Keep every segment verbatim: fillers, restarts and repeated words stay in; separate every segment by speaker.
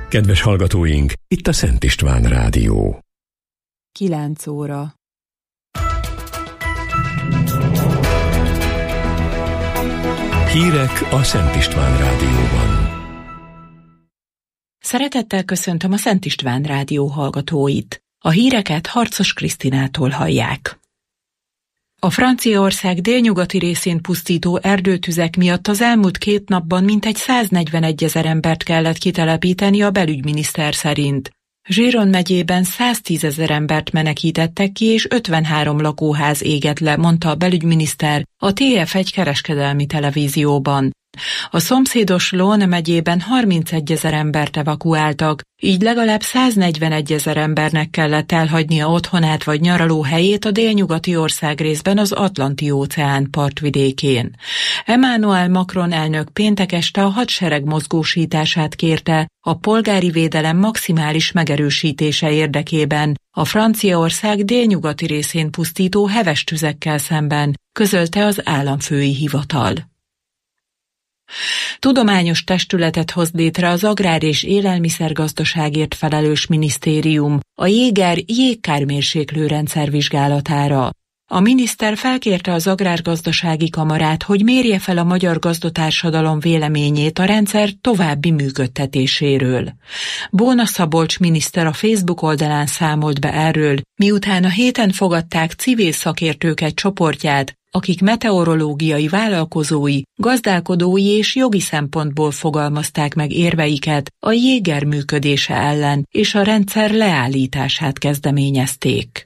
Speaker 1: Kedves hallgatóink, itt a Szent István Rádió.
Speaker 2: kilenc óra.
Speaker 1: Hírek a Szent István Rádióban.
Speaker 2: Szeretettel köszöntöm a Szent István Rádió hallgatóit. A híreket Harcos Krisztinától hallják. A Franciaország délnyugati részén pusztító erdőtüzek miatt az elmúlt két napban mintegy száznegyvenegy ezer embert kellett kitelepíteni a belügyminiszter szerint. Gironde megyében száztízezer embert menekítettek ki, és ötvenhárom lakóház égett le, mondta a belügyminiszter a té ef egy kereskedelmi televízióban. A szomszédos Lón megyében harmincegy ezer embert evakuáltak, így legalább száznegyvenegy ezer embernek kellett elhagynia otthonát vagy nyaralóhelyét a délnyugati országrészben az Atlanti-óceán partvidékén. Emmanuel Macron elnök péntek este a hadsereg mozgósítását kérte a polgári védelem maximális megerősítése érdekében a Franciaország délnyugati részén pusztító heves tüzekkel szemben, közölte az államfői hivatal. Tudományos testületet hoz létre az Agrár- és Élelmiszergazdaságért felelős minisztérium a Jéger jégkármérséklő rendszer vizsgálatára. A miniszter felkérte az Agrárgazdasági Kamarát, hogy mérje fel a magyar gazdatársadalom véleményét a rendszer további működtetéséről. Bóna Szabolcs miniszter a Facebook oldalán számolt be erről, miután a héten fogadták civil szakértők egy csoportját, akik meteorológiai vállalkozói, gazdálkodói és jogi szempontból fogalmazták meg érveiket a Jéger működése ellen, és a rendszer leállítását kezdeményezték.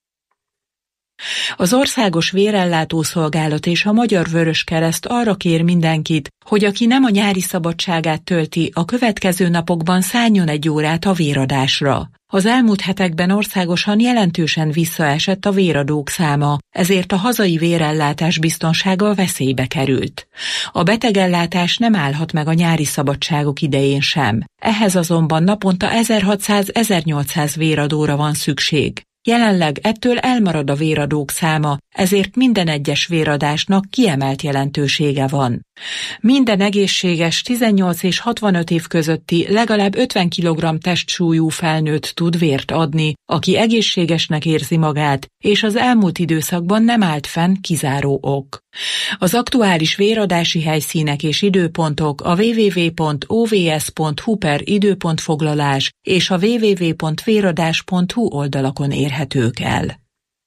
Speaker 2: Az Országos Vérellátó Szolgálat és a Magyar Vöröskereszt arra kér mindenkit, hogy aki nem a nyári szabadságát tölti, a következő napokban szálljon egy órát a véradásra. Az elmúlt hetekben országosan jelentősen visszaesett a véradók száma, ezért a hazai vérellátás biztonsága veszélybe került. A betegellátás nem állhat meg a nyári szabadságok idején sem. Ehhez azonban naponta ezerhatszáz-ezernyolcszáz véradóra van szükség. Jelenleg ettől elmarad a véradók száma, ezért minden egyes véradásnak kiemelt jelentősége van. Minden egészséges tizennyolc és hatvanöt év közötti legalább ötven kilogramm testsúlyú felnőtt tud vért adni, aki egészségesnek érzi magát, és az elmúlt időszakban nem állt fenn kizáró ok. Az aktuális véradási helyszínek és időpontok a double-u double-u double-u pont o v s pont h u per időpontfoglalás és a double-u double-u double-u pont véradás pont h u oldalakon érhetők el.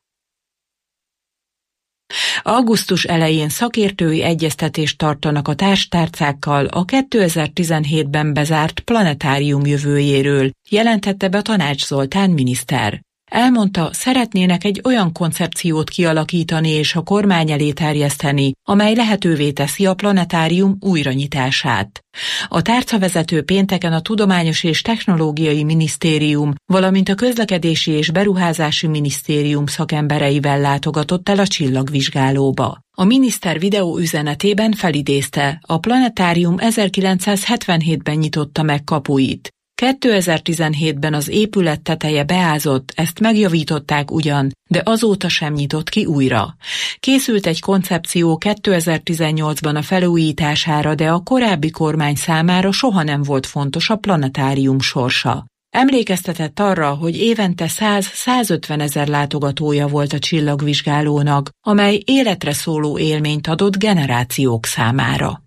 Speaker 2: Augusztus elején szakértői egyeztetést tartanak a társtárcákkal a kétezer-tizenhétben bezárt planetárium jövőjéről, jelentette be Tanács Zoltán miniszter. Elmondta, szeretnének egy olyan koncepciót kialakítani és a kormány elé terjeszteni, amely lehetővé teszi a planetárium újranyitását. A tárcavezető pénteken a Tudományos és Technológiai Minisztérium, valamint a Közlekedési és Beruházási Minisztérium szakembereivel látogatott el a csillagvizsgálóba. A miniszter videó üzenetében felidézte, a planetárium ezerkilencszázhetvenhétben nyitotta meg kapuit. kétezer-tizenhétben az épület teteje beázott, ezt megjavították ugyan, de azóta sem nyitott ki újra. Készült egy koncepció kétezer-tizennyolcban a felújítására, de a korábbi kormány számára soha nem volt fontos a planetárium sorsa. Emlékeztetett arra, hogy évente száz-százötven ezer látogatója volt a csillagvizsgálónak, amely életre szóló élményt adott generációk számára.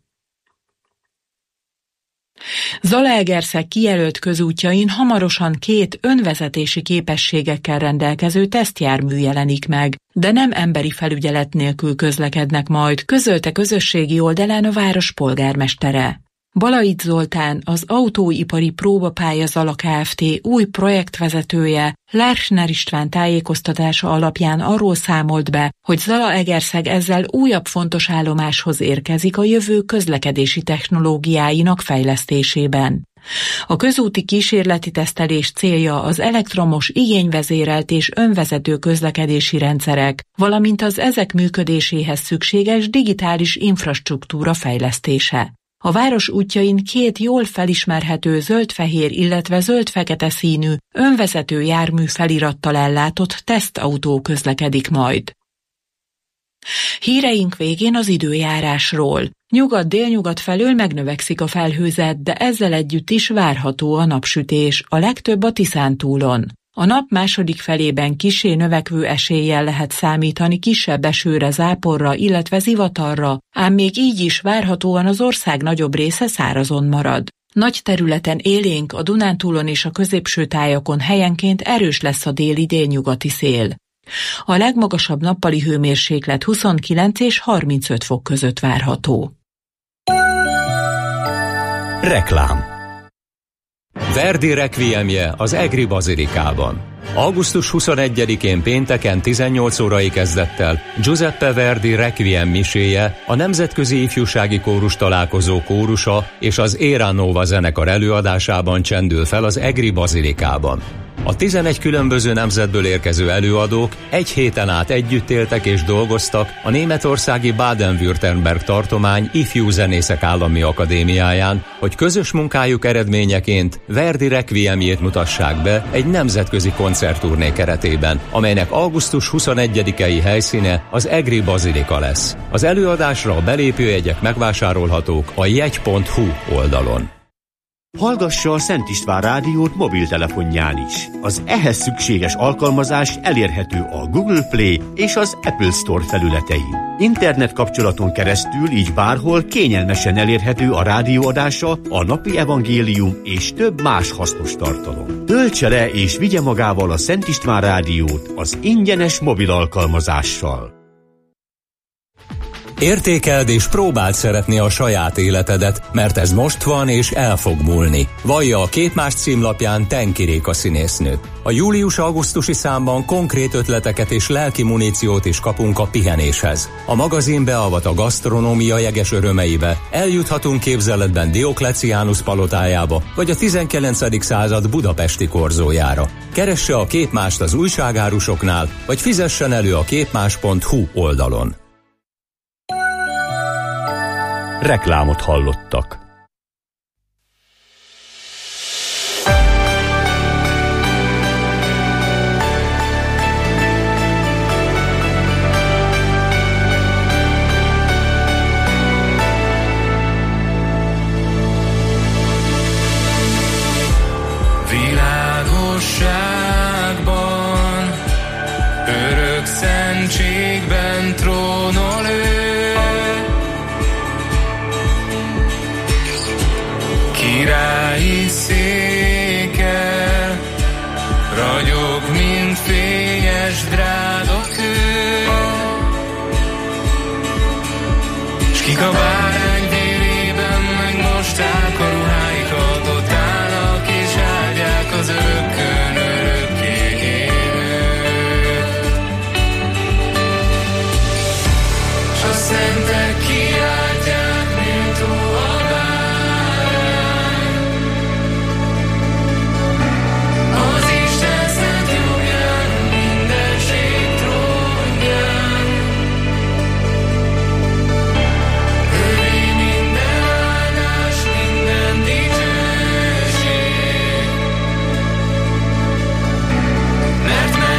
Speaker 2: Zalaegerszeg kijelölt közútjain hamarosan két önvezetési képességekkel rendelkező tesztjármű jelenik meg, de nem emberi felügyelet nélkül közlekednek majd, közölte közösségi oldalán a város polgármestere. Balait Zoltán, az Autóipari Próbapálya Zala Kft. Új projektvezetője, Lárchner István tájékoztatása alapján arról számolt be, hogy Zalaegerszeg ezzel újabb fontos állomáshoz érkezik a jövő közlekedési technológiáinak fejlesztésében. A közúti kísérleti tesztelés célja az elektromos, igényvezérelt és önvezető közlekedési rendszerek, valamint az ezek működéséhez szükséges digitális infrastruktúra fejlesztése. A város útjain két jól felismerhető zöld-fehér, illetve zöld-fekete színű, önvezető jármű felirattal ellátott tesztautó közlekedik majd. Híreink végén az időjárásról. Nyugat-délnyugat felől megnövekszik a felhőzet, de ezzel együtt is várható a napsütés, a legtöbb a Tiszántúlon. A nap második felében kissé növekvő eséllyel lehet számítani kisebb esőre, záporra, illetve zivatarra, ám még így is várhatóan az ország nagyobb része szárazon marad. Nagy területen élénk, a Dunántúlon és a középső tájakon helyenként erős lesz a déli délnyugati szél. A legmagasabb nappali hőmérséklet huszonkilenc és harmincöt fok között várható.
Speaker 3: Reklám. Verdi requiemje az Egri Bazilikában. augusztus huszonegyedikén pénteken tizennyolc órai kezdettel Giuseppe Verdi requiem miséje, a Nemzetközi Ifjúsági Kórus Találkozó kórusa és az Era Nova zenekar előadásában csendül fel az Egri Bazilikában. A tizenegy különböző nemzetből érkező előadók egy héten át együtt éltek és dolgoztak a németországi Baden-Württemberg tartomány Ifjú Zenészek Állami Akadémiáján, hogy közös munkájuk eredményeként Verdi requiemjét mutassák be egy nemzetközi koncertturné keretében, amelynek augusztus huszonegyedikei helyszíne az Egri Bazilika lesz. Az előadásra a belépőjegyek megvásárolhatók a jegy pont hu oldalon.
Speaker 4: Hallgassa a Szent István rádiót mobiltelefonján is. Az ehhez szükséges alkalmazás elérhető a Google Play és az Apple Store felületein. Internet kapcsolaton keresztül így bárhol kényelmesen elérhető a rádióadása, a napi evangélium és több más hasznos tartalom. Töltse le és vigye magával a Szent István rádiót az ingyenes mobil alkalmazással.
Speaker 3: Értékeld és próbáld szeretni a saját életedet, mert ez most van és el fog múlni. Vallja a Képmás címlapján Tenki Réka színésznő. A július-augusztusi számban konkrét ötleteket és lelki muníciót is kapunk a pihenéshez. A magazin beavat a gasztronómia jeges örömeibe, eljuthatunk képzeletben Diokleciánus palotájába, vagy a tizenkilencedik század budapesti korzójára. Keresse a Képmást az újságárusoknál, vagy fizessen elő a képmás pont hu oldalon.
Speaker 4: Reklámot hallottak.
Speaker 5: Világosságban, örök szentségben trónol ő. Királyi székkel ragyog, mint fényes drága kő, s kik a bárány vérében megmosták a ruháikat, ott állnak és áldják az örökkön örökké élőt. S a szentek kiáltják, méltó a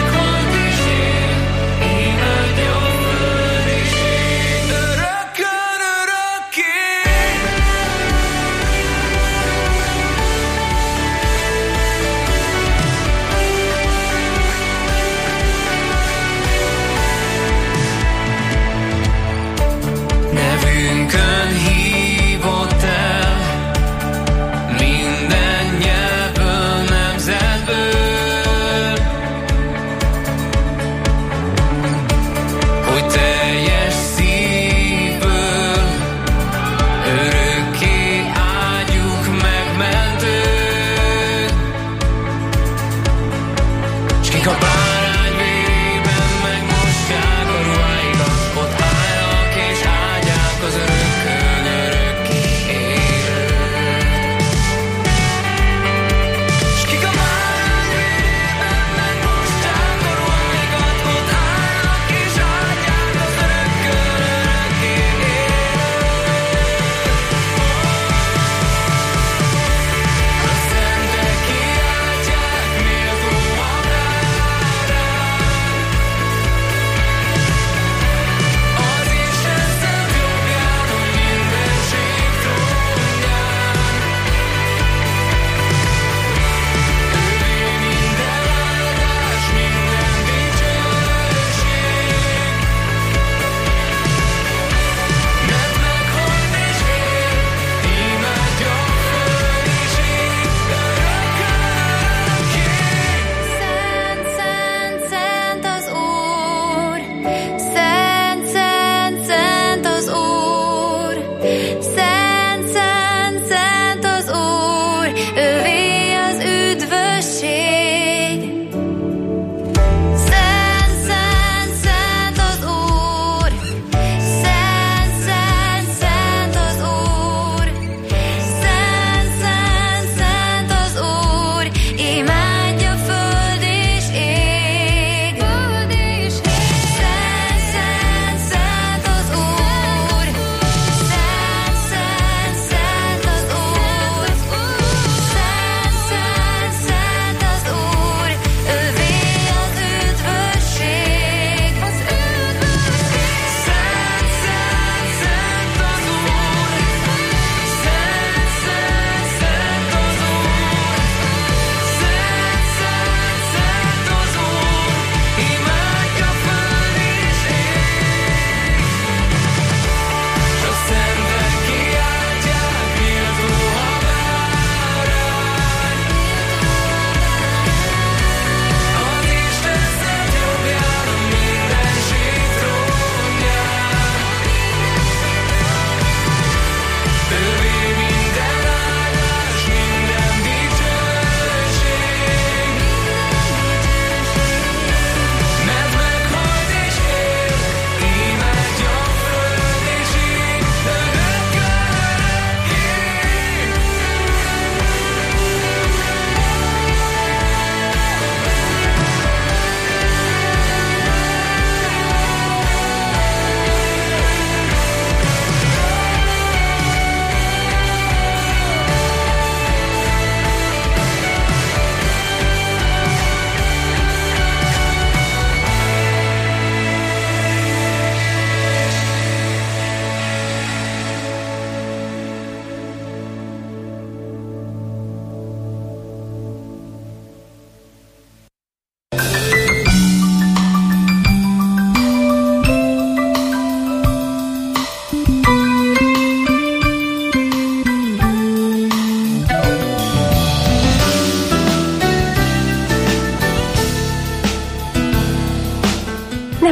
Speaker 5: örökkön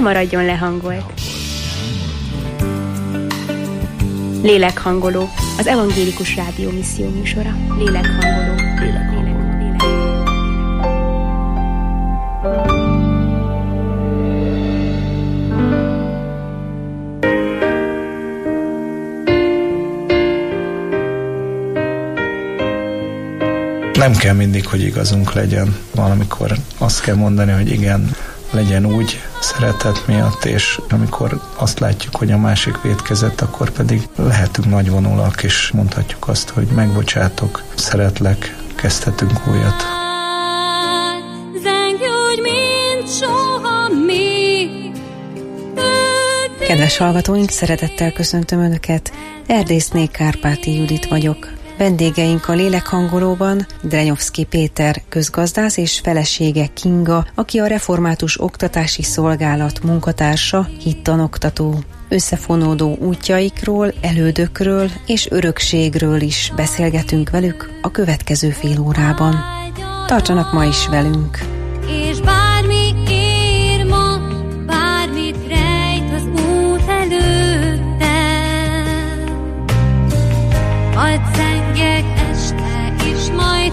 Speaker 6: maradjon lehangolt. Lélekhangoló, az Evangélikus Rádió misszió műsora. Lélekhangoló. Lélekhangoló.
Speaker 7: Nem kell mindig, hogy igazunk legyen. Valamikor azt kell mondani, hogy igen, legyen úgy szeretet miatt, és amikor azt látjuk, hogy a másik vétkezett, akkor pedig lehetünk nagyvonulak, és mondhatjuk azt, hogy megbocsátok, szeretlek, kezdhetünk újat.
Speaker 8: Kedves hallgatóink, szeretettel köszöntöm Önöket. Erdészné Kárpáti Judit vagyok. Vendégeink a Lélekhangolóban Drenyovszky Péter közgazdász és felesége Kinga, aki a Református Oktatási Szolgálat munkatársa, hittanoktató. Összefonódó útjaikról, elődökről és örökségről is beszélgetünk velük a következő fél órában. Tartsanak ma is velünk!
Speaker 9: És bármi ér ma, bármit rejt az út előtte, hadd zengjek este is majd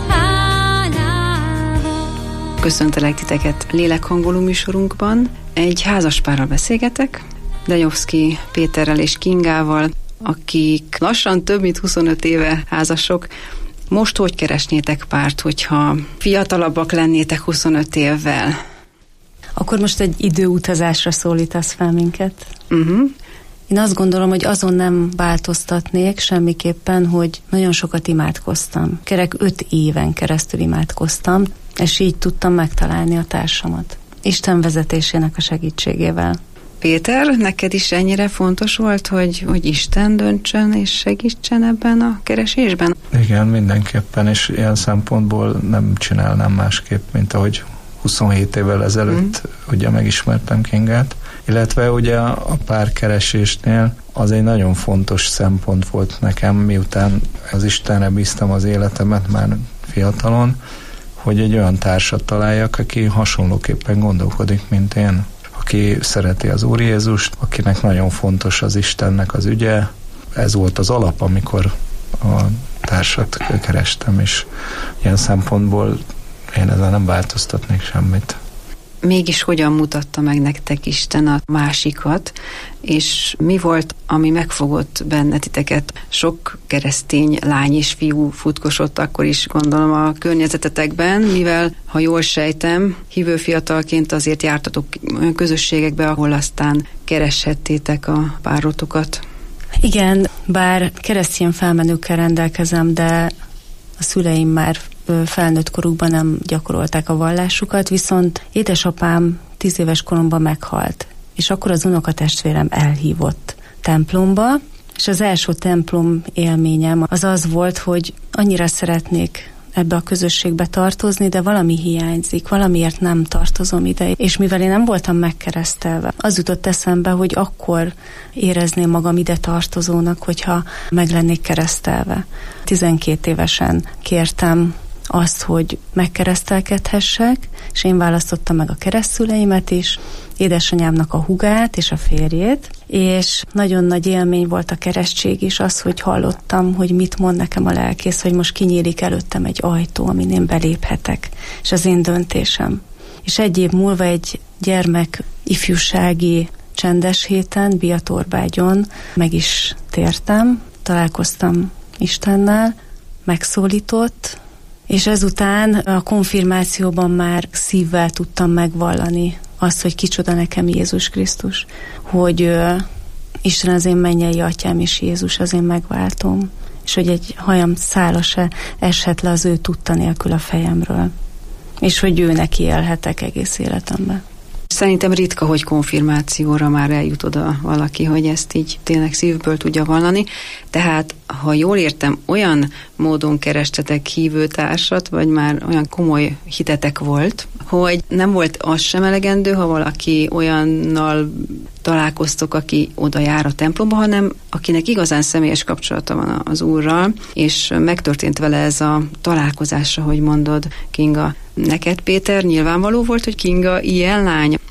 Speaker 9: hálával.
Speaker 10: Köszöntelek titeket Lélekhangoló műsorunkban. Egy házaspárral beszélgetek, Drenyovszky Péterrel és Kingával, akik lassan több mint huszonöt éve házasok. Most hogy keresnétek párt, hogyha fiatalabbak lennétek huszonöt évvel?
Speaker 11: Akkor most egy időutazásra szólítasz fel minket?
Speaker 10: Uh-huh.
Speaker 11: Én azt gondolom, hogy azon nem változtatnék semmiképpen, hogy nagyon sokat imádkoztam. Kerek öt éven keresztül imádkoztam, és így tudtam megtalálni a társamat. Isten vezetésének a segítségével.
Speaker 10: Péter, neked is ennyire fontos volt, hogy, hogy Isten döntsön és segítsen ebben a keresésben?
Speaker 7: Igen, mindenképpen, és ilyen szempontból nem csinálnám másképp, mint ahogy huszonhét évvel ezelőtt mm. ugye megismertem Kingát. Illetve ugye a párkeresésnél az egy nagyon fontos szempont volt nekem, miután az Istenre bíztam az életemet már fiatalon, hogy egy olyan társat találjak, aki hasonlóképpen gondolkodik, mint én. Aki szereti az Úr Jézust, akinek nagyon fontos az Istennek az ügye. Ez volt az alap, amikor a társat kerestem, és ilyen szempontból én ezzel nem változtatnék semmit.
Speaker 10: Mégis hogyan mutatta meg nektek Isten a másikat, és mi volt, ami megfogott bennetiteket? Sok keresztény lány és fiú futkosott akkor is, gondolom, a környezetetekben, mivel, ha jól sejtem, hívő fiatalként azért jártatok olyan közösségekbe, ahol aztán kereshettétek a párotokat.
Speaker 11: Igen, bár keresztény felmenőkkel rendelkezem, de a szüleim már felnőtt korukban nem gyakorolták a vallásukat, viszont édesapám tíz éves koromban meghalt, és akkor az unokatestvérem elhívott templomba, és az első templom élményem az az volt, hogy annyira szeretnék ebbe a közösségbe tartozni, de valami hiányzik, valamiért nem tartozom ide. És mivel én nem voltam megkeresztelve, az jutott eszembe, hogy akkor érezném magam ide tartozónak, hogyha meg lennék keresztelve. tizenkét évesen kértem azt, hogy megkeresztelkedhessek, és én választottam meg a keresztszüleimet is, édesanyámnak a hugát és a férjét, és nagyon nagy élmény volt a keresztség is, az, hogy hallottam, hogy mit mond nekem a lelkész, hogy most kinyílik előttem egy ajtó, amin én beléphetek, és az én döntésem. És egy év múlva egy gyermek ifjúsági csendes héten, Biatorbágyon meg is tértem, találkoztam Istennel, megszólított, és ezután a konfirmációban már szívvel tudtam megvallani azt, hogy kicsoda nekem Jézus Krisztus, hogy ö, Isten az én mennyei atyám, és Jézus az én megváltom, és hogy egy hajam szála se eshet le az ő tudta nélkül a fejemről, és hogy ő neki élhetek egész életemben.
Speaker 10: Szerintem ritka, hogy konfirmációra már eljut oda valaki, hogy ezt így tényleg szívből tudja vallani. Tehát, ha jól értem, olyan módon kerestetek hívőtársat, vagy már olyan komoly hitetek volt, hogy nem volt az sem elegendő, ha valaki olyannal találkoztok, aki oda jár a templomba, hanem akinek igazán személyes kapcsolata van az Úrral, és megtörtént vele ez a találkozás, ahogy mondod, Kinga. Neked, Péter, nyilvánvaló volt, hogy Kinga ilyen lány?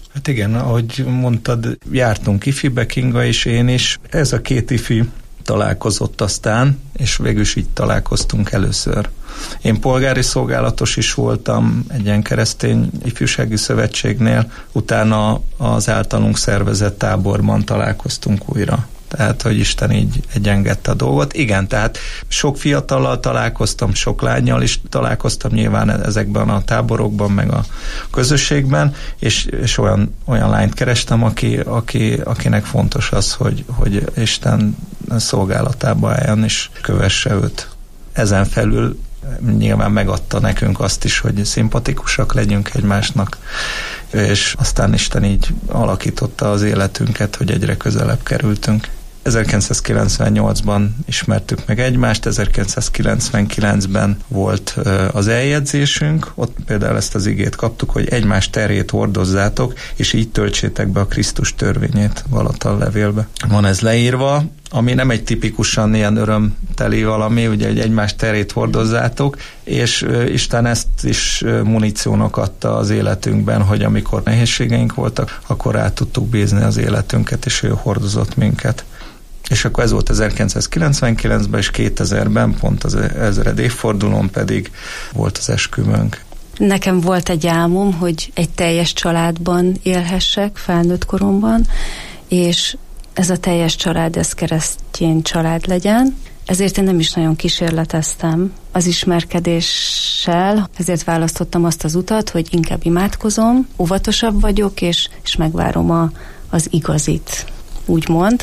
Speaker 7: Hát igen, ahogy mondtad, jártunk ifibe, Kinga és én is. Ez a két ifi találkozott aztán, és végül is így találkoztunk először. Én polgári szolgálatos is voltam egy ilyen keresztény ifjúsági szövetségnél, utána az általunk szervezett táborban találkoztunk újra. Tehát, hogy Isten így egyengedte a dolgot. Igen, tehát sok fiatallal találkoztam, sok lánnyal is találkoztam nyilván ezekben a táborokban, meg a közösségben, és, és olyan, olyan lányt kerestem, aki, aki, akinek fontos az, hogy, hogy Isten szolgálatába álljon, és kövesse őt. Ezen felül nyilván megadta nekünk azt is, hogy szimpatikusak legyünk egymásnak, és aztán Isten így alakította az életünket, hogy egyre közelebb kerültünk. ezerkilencszázkilencvennyolcban ismertük meg egymást, ezerkilencszázkilencvenkilencben volt az eljegyzésünk, ott például ezt az igét kaptuk, hogy egymás terhét hordozzátok, és így töltsétek be a Krisztus törvényét, Galatal levélbe. Van ez leírva, ami nem egy tipikusan ilyen örömteli valami, ugye, hogy egymás terhét hordozzátok, és Isten ezt is muníciónak adta az életünkben, hogy amikor nehézségeink voltak, akkor rá tudtuk bízni az életünket, és ő hordozott minket. És akkor ez volt ezerkilencszázkilencvenkilencben, és kétezerben, pont az ezred évfordulón pedig volt az esküvőnk.
Speaker 11: Nekem volt egy álmom, hogy egy teljes családban élhessek felnőtt koromban, és ez a teljes család, ez keresztény család legyen. Ezért én nem is nagyon kísérleteztem az ismerkedéssel, ezért választottam azt az utat, hogy inkább imádkozom, óvatosabb vagyok, és, és megvárom a, az igazit, úgymond.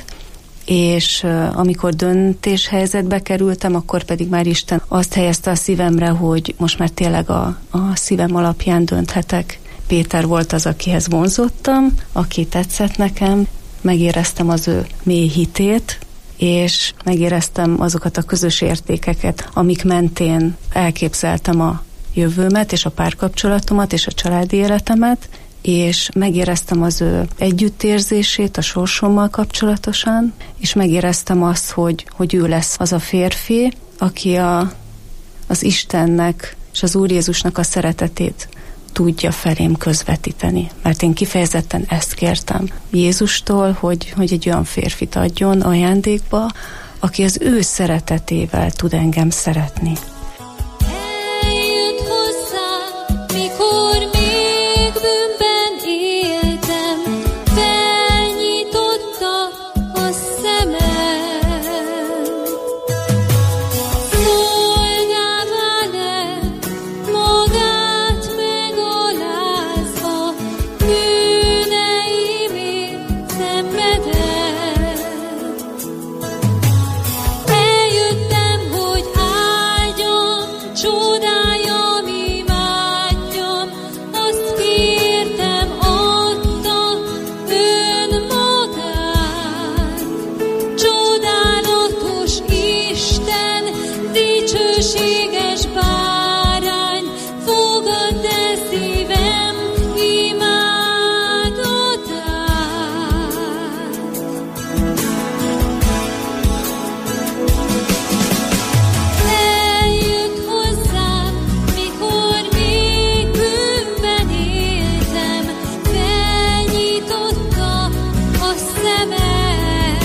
Speaker 11: És uh, amikor döntéshelyzetbe kerültem, akkor pedig már Isten azt helyezte a szívemre, hogy most már tényleg a, a szívem alapján dönthetek. Péter volt az, akihez vonzottam, aki tetszett nekem, megéreztem az ő mély hitét, és megéreztem azokat a közös értékeket, amik mentén elképzeltem a jövőmet, és a párkapcsolatomat, és a családi életemet, és megéreztem az ő együttérzését a sorsommal kapcsolatosan, és megéreztem azt, hogy, hogy ő lesz az a férfi, aki a, az Istennek és az Úr Jézusnak a szeretetét tudja felém közvetíteni. Mert én kifejezetten ezt kértem Jézustól, hogy, hogy egy olyan férfit adjon ajándékba, aki az ő szeretetével tud engem szeretni.
Speaker 9: Eljött hozzá, mikor még bűnben éltem, felnyitotta a szemem. Szolgává lett, magát megalázva, bűneimért szenvedett. Eljöttem, hogy áldjam, csodáljam, imádjam, azt kértem, adta önmagát. Csodálatos Isten, dicsőséges bárány, fogadd el szívem imádatát. Eljött hozzám, mikor még bűnben éltem, felnyitotta a szemem.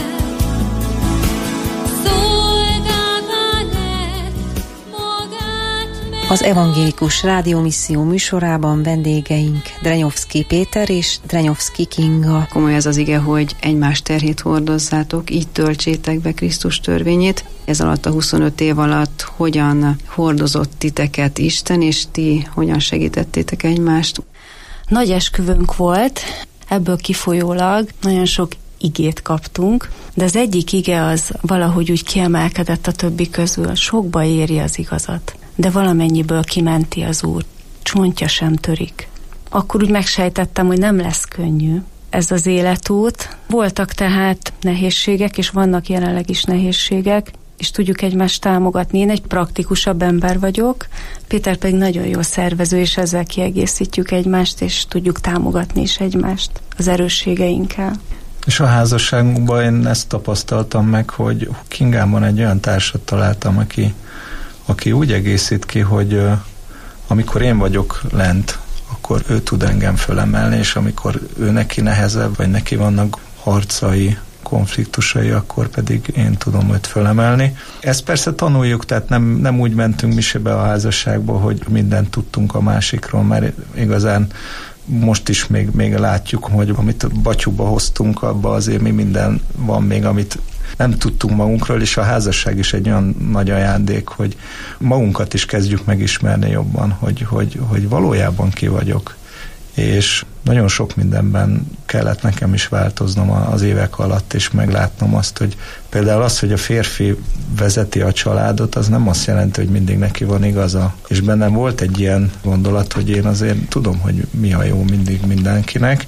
Speaker 9: Szolgává lett, magát meg...
Speaker 8: Az Evangélikus Rádiómisszió műsorában vendégeink Drenyovszky Péter és Drenyovszky Kinga.
Speaker 10: Komoly ez az ige, hogy egymás terhét hordozzátok, így töltsétek be Krisztus törvényét. Ez alatt a huszonöt év alatt hogyan hordozott titeket Isten, és ti hogyan segítettétek egymást?
Speaker 11: Nagy esküvőnk volt, ebből kifolyólag nagyon sok igét kaptunk, de az egyik ige az valahogy úgy kiemelkedett a többi közül. Sokba éri az igazat, de valamennyiből kimenti az Úr. Csontja sem törik. Akkor úgy megsejtettem, hogy nem lesz könnyű ez az életút. Voltak tehát nehézségek, és vannak jelenleg is nehézségek, és tudjuk egymást támogatni. Én egy praktikusabb ember vagyok, Péter pedig nagyon jó szervező, és ezzel kiegészítjük egymást, és tudjuk támogatni is egymást az erősségeinkkel.
Speaker 7: És a házasságunkban én ezt tapasztaltam meg, hogy Kingámban egy olyan társat találtam, aki, aki úgy egészít ki, hogy uh, amikor én vagyok lent, akkor amikor ő tud engem fölemelni, és amikor ő neki nehezebb, vagy neki vannak harcai, konfliktusai, akkor pedig én tudom őt fölemelni. Ezt persze tanuljuk, tehát nem, nem úgy mentünk mi se be a házasságba, hogy mindent tudtunk a másikról, mert igazán most is még, még látjuk, hogy amit batyúba hoztunk, abba azért mi minden van még, amit nem tudtunk magunkról, és a házasság is egy olyan nagy ajándék, hogy magunkat is kezdjük megismerni jobban, hogy, hogy, hogy valójában ki vagyok. És nagyon sok mindenben kellett nekem is változnom az évek alatt, és meglátnom azt, hogy például az, hogy a férfi vezeti a családot, az nem azt jelenti, hogy mindig neki van igaza. És bennem volt egy ilyen gondolat, hogy én azért tudom, hogy mi a jó mindig mindenkinek,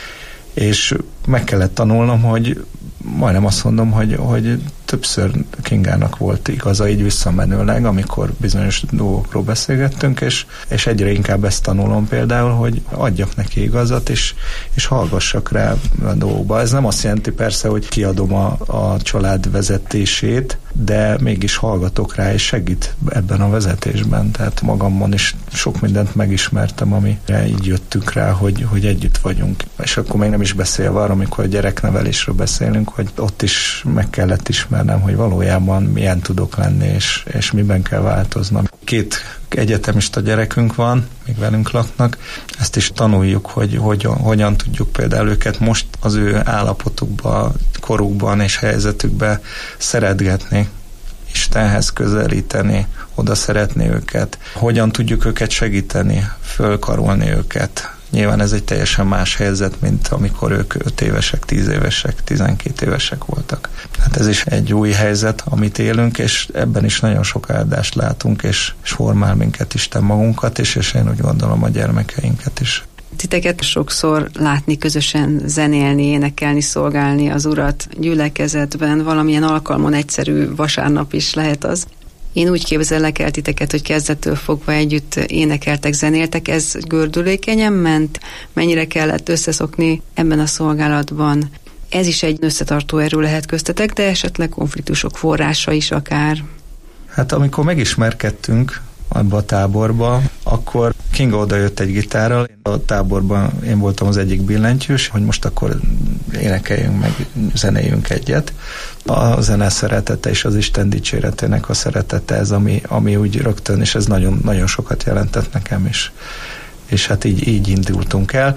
Speaker 7: és meg kellett tanulnom, hogy majdnem azt mondom, hogy, hogy többször Kingának volt igaza így visszamenőleg, amikor bizonyos dolgokról beszélgettünk, és, és egyre inkább ezt tanulom például, hogy adjak neki igazat, és, és hallgassak rá a dolgokba. Ez nem azt jelenti persze, hogy kiadom a, a család vezetését, de mégis hallgatok rá, és segít ebben a vezetésben. Tehát magamon is sok mindent megismertem, amire így jöttünk rá, hogy, hogy együtt vagyunk. És akkor még nem is beszélve arra, amikor a gyereknevelésről beszélünk, hogy ott is meg kellett ismernem, hogy valójában milyen tudok lenni, és, és miben kell változnom. Két egyetemista gyerekünk van, még velünk laknak, ezt is tanuljuk, hogy hogyan, hogyan tudjuk például őket most az ő állapotukban, korukban és helyzetükben szeretgetni, Istenhez közelíteni, oda szeretni őket, hogyan tudjuk őket segíteni, fölkarolni őket. Nyilván ez egy teljesen más helyzet, mint amikor ők öt évesek, tíz évesek, tizenkét évesek voltak. Hát ez is egy új helyzet, amit élünk, és ebben is nagyon sok áldást látunk, és, és formál minket Isten magunkat is, és én úgy gondolom a gyermekeinket is.
Speaker 10: Titeket sokszor látni, közösen zenélni, énekelni, szolgálni az Urat gyülekezetben, valamilyen alkalmon, egyszerű vasárnap is lehet az. Én úgy képzellek el titeket, hogy kezdettől fogva együtt énekeltek, zenéltek, ez gördülékenyen ment, mennyire kellett összeszokni ebben a szolgálatban. Ez is egy összetartó erő lehet köztetek, de esetleg konfliktusok forrása is akár.
Speaker 7: Hát amikor megismerkedtünk abba a táborba, akkor Kinga odajött egy gitárral, a táborban én voltam az egyik billentyűs, hogy most akkor énekeljünk meg, zenéljünk egyet. A zene szeretete és az Isten dicséretének a szeretete ez, ami, ami úgy rögtön, és ez nagyon, nagyon sokat jelentett nekem is. És hát így, így indultunk el.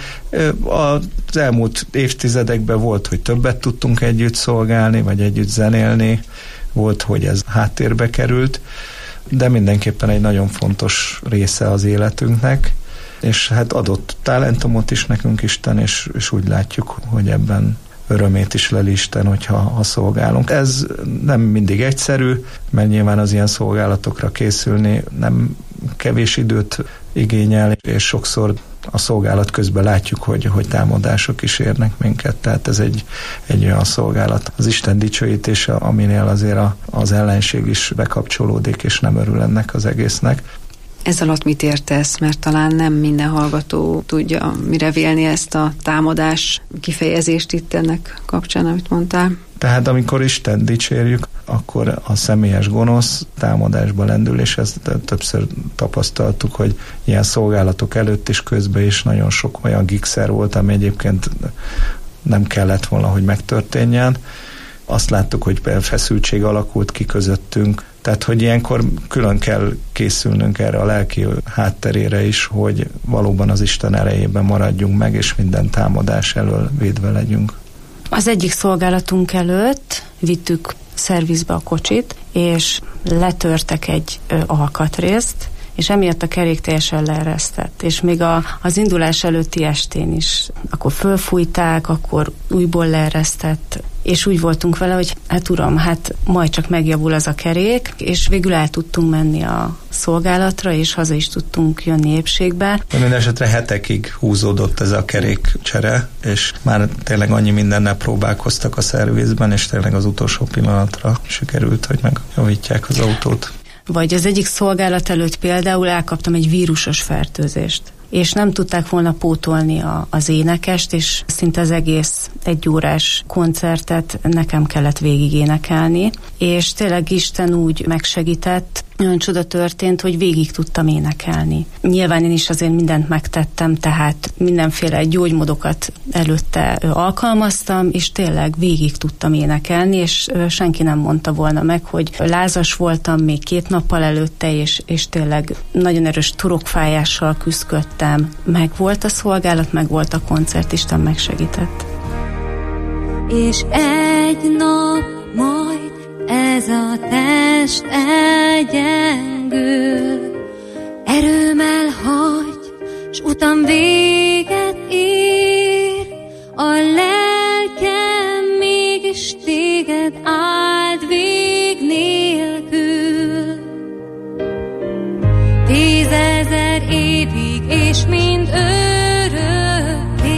Speaker 7: Az elmúlt évtizedekben volt, hogy többet tudtunk együtt szolgálni, vagy együtt zenélni, volt, hogy ez háttérbe került, de mindenképpen egy nagyon fontos része az életünknek, és hát adott talentumot is nekünk Isten, és, és úgy látjuk, hogy ebben örömét is leli Isten, hogyha ha szolgálunk. Ez nem mindig egyszerű, mert nyilván az ilyen szolgálatokra készülni nem kevés időt igényel, és sokszor a szolgálat közben látjuk, hogy, hogy támadások is érnek minket, tehát ez egy, egy olyan szolgálat. Az Isten dicsőítése, aminél azért a, az ellenség is bekapcsolódik, és nem örül ennek az egésznek.
Speaker 10: Ez alatt mit értesz? Mert talán nem minden hallgató tudja mire vélni ezt a támadás kifejezést itt ennek kapcsán, amit mondtál.
Speaker 7: Tehát amikor Isten dicsérjük, akkor a személyes gonosz támadásba lendül, és ezt többször tapasztaltuk, hogy ilyen szolgálatok előtt is közben is nagyon sok olyan gigszer volt, ami egyébként nem kellett volna, hogy megtörténjen. Azt láttuk, hogy feszültség alakult ki közöttünk, tehát, hogy ilyenkor külön kell készülnünk erre a lelki hátterére is, hogy valóban az Isten erejében maradjunk meg, és minden támadás elől védve legyünk.
Speaker 11: Az egyik szolgálatunk előtt vittük szervizbe a kocsit, és letörtek egy ö, alkatrészt, és emiatt a kerék teljesen leeresztett. És még a, az indulás előtti estén is. Akkor fölfújták, akkor újból leeresztett, és úgy voltunk vele, hogy hát uram, hát majd csak megjavul az a kerék, és végül el tudtunk menni a szolgálatra, és haza is tudtunk jönni épségbe.
Speaker 7: Minden esetre hetekig húzódott ez a kerékcsere, és már tényleg annyi mindennel próbálkoztak a szervizben, és tényleg az utolsó pillanatra sikerült, hogy megjavítják az autót.
Speaker 11: Vagy az egyik szolgálat előtt például elkaptam egy vírusos fertőzést, és nem tudták volna pótolni a, az énekest, és szinte az egész egyórás koncertet nekem kellett végig énekelni, és tényleg Isten úgy megsegített, olyan csoda történt, hogy végig tudtam énekelni. Nyilván én is azért mindent megtettem, tehát mindenféle gyógymódokat előtte alkalmaztam, és tényleg végig tudtam énekelni, és senki nem mondta volna meg, hogy lázas voltam még két nappal előtte, és, és tényleg nagyon erős torokfájással küzdködtem. Meg volt a szolgálat, meg volt a koncert, Isten megsegített.
Speaker 9: És egy nap majd ez a test elgyengül, erőm elhagy, s utam véget ér, a lelkem mégis téged áld vég nélkül. Tízezer évig és mind örökké.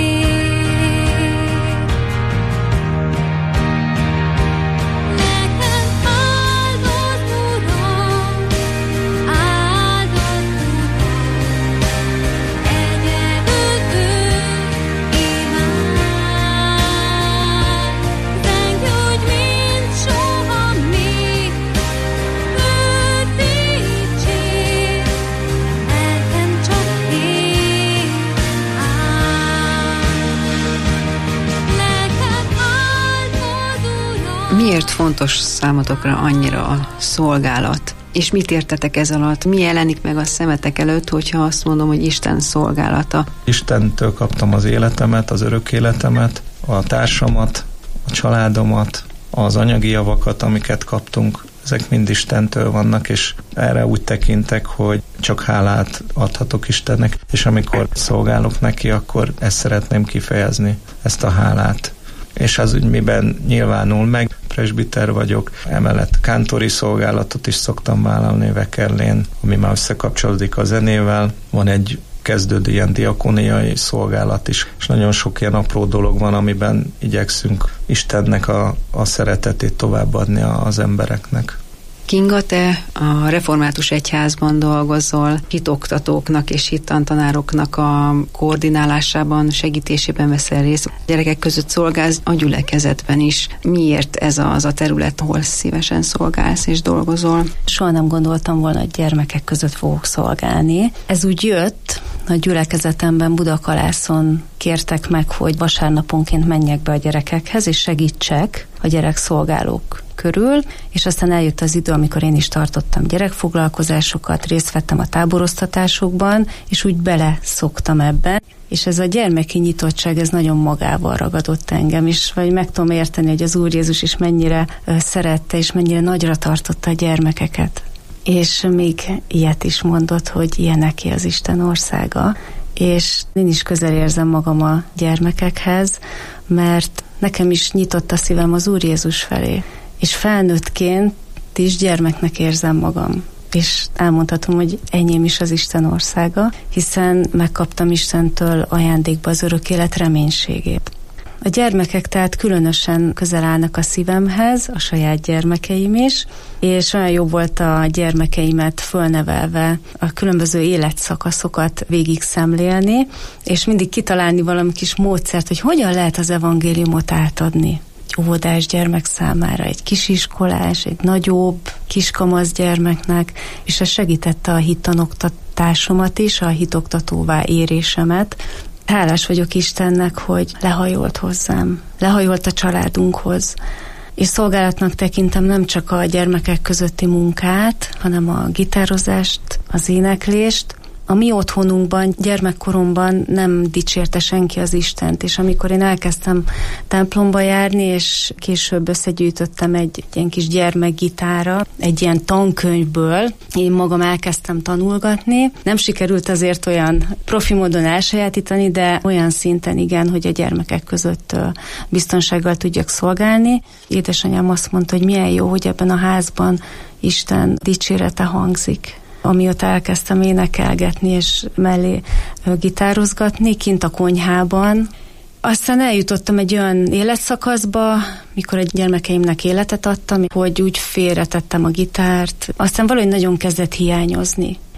Speaker 10: Miért fontos számotokra annyira a szolgálat? És mit értetek ez alatt? Mi jelenik meg a szemetek előtt, hogyha azt mondom, hogy Isten szolgálata?
Speaker 7: Istentől kaptam az életemet, az örök életemet, a társamat, a családomat, az anyagi javakat, amiket kaptunk. Ezek mind Istentől vannak, és erre úgy tekintek, hogy csak hálát adhatok Istennek, és amikor szolgálok neki, akkor ezt szeretném kifejezni, ezt a hálát. És az úgy miben nyilvánul meg, presbiter vagyok, emellett kántori szolgálatot is szoktam vállalni Vekerlén, ami már összekapcsolódik a zenével. Van egy kezdődő ilyen diakóniai szolgálat is, és nagyon sok ilyen apró dolog van, amiben igyekszünk Istennek a, a szeretetét továbbadni az embereknek.
Speaker 10: Kinga, te a református egyházban dolgozol, hitoktatóknak és hittantanároknak a koordinálásában, segítésében veszel részt. A gyerekek között szolgálsz, a gyülekezetben is. Miért ez az a terület, ahol szívesen szolgálsz és dolgozol?
Speaker 11: Soha nem gondoltam volna, hogy gyermekek között fogok szolgálni. Ez úgy jött, a gyülekezetemben Budakalászon kértek meg, hogy vasárnaponként menjek be a gyerekekhez, és segítsek a gyerekszolgálók körül, és aztán eljött az idő, amikor én is tartottam gyerekfoglalkozásokat, részt vettem a táboroztatásokban, és úgy bele szoktam ebben. És ez a gyermeki nyitottság, ez nagyon magával ragadott engem, és vagy meg tudom érteni, hogy az Úr Jézus is mennyire szerette, és mennyire nagyra tartotta a gyermekeket. És még ilyet is mondott, hogy ilyeneké az Isten országa, és én is közel érzem magam a gyermekekhez, mert nekem is nyitott a szívem az Úr Jézus felé, és felnőttként is gyermeknek érzem magam. És elmondhatom, hogy enyém is az Isten országa, hiszen megkaptam Istentől ajándékba az örök élet reménységét. A gyermekek tehát különösen közel állnak a szívemhez, a saját gyermekeim is, és olyan jó volt a gyermekeimet fölnevelve a különböző életszakaszokat végig szemlélni, és mindig kitalálni valami kis módszert, hogy hogyan lehet az evangéliumot átadni. Egy óvodás gyermek számára, egy kisiskolás, egy nagyobb, kiskamasz gyermeknek, és ez segítette a hittanoktatásomat is, a hitoktatóvá érésemet. Hálás vagyok Istennek, hogy lehajolt hozzám, lehajolt a családunkhoz, és szolgálatnak tekintem nem csak a gyermekek közötti munkát, hanem a gitározást, az éneklést. A mi otthonunkban, gyermekkoromban nem dicsérte senki az Istent, és amikor én elkezdtem templomba járni, és később összegyűjtöttem egy, egy ilyen kis gyermekgitára, egy ilyen tankönyvből, én magam elkezdtem tanulgatni. Nem sikerült azért olyan profi módon elsajátítani, de olyan szinten igen, hogy a gyermekek között biztonsággal tudjak szolgálni. Édesanyám azt mondta, hogy milyen jó, hogy ebben a házban Isten dicsérete hangzik. Amióta elkezdtem énekelgetni és mellé gitározgatni kint a konyhában. Aztán eljutottam egy olyan életszakaszba, mikor egy gyermekeimnek életet adtam, hogy úgy félretettem a gitárt. Aztán valahogy nagyon kezdett hiányozni.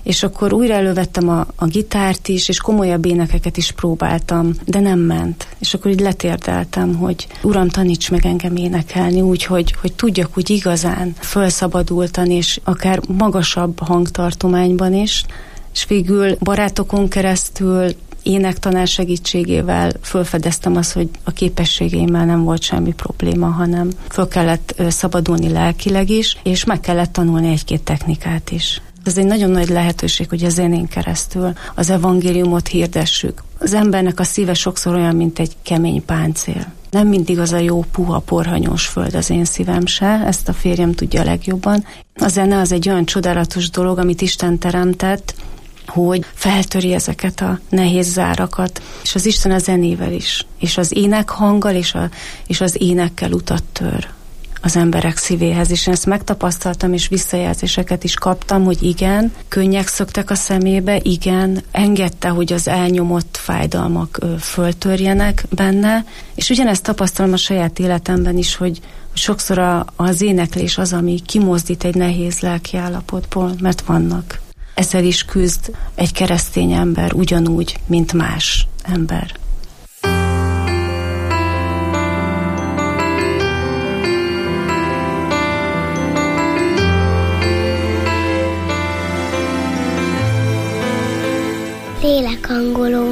Speaker 11: És akkor újra elővettem a, a gitárt is, és komolyabb énekeket is próbáltam, de nem ment. És akkor így letérdeltem, hogy Uram, taníts meg engem énekelni úgy, hogy, hogy tudjak úgy igazán felszabadultan, és akár magasabb hangtartományban is. És végül barátokon keresztül, énektanár segítségével felfedeztem azt, hogy a képességeimmel nem volt semmi probléma, hanem föl kellett szabadulni lelkileg is, és meg kellett tanulni egy-két technikát is. Ez egy nagyon nagy lehetőség, hogy a zenén keresztül az evangéliumot hirdessük. Az embernek a szíve sokszor olyan, mint egy kemény páncél. Nem mindig az a jó, puha, porhanyós föld az én szívem se, ezt a férjem tudja a legjobban. A zene az egy olyan csodálatos dolog, amit Isten teremtett, hogy feltöri ezeket a nehéz zárakat, és az Isten a zenével is, és az énekhanggal, és, a, és az énekkel utat tör az emberek szívéhez, és én ezt megtapasztaltam, és visszajelzéseket is kaptam, hogy igen, könnyek szöktek a szemébe, igen, engedte, hogy az elnyomott fájdalmak ö, föltörjenek benne, és ugyanezt tapasztalom a saját életemben is, hogy sokszor a, az éneklés az, ami kimozdít egy nehéz lelki állapotból, mert vannak. Ezzel is küzd egy keresztény ember ugyanúgy, mint más ember.
Speaker 6: Lélekhangoló.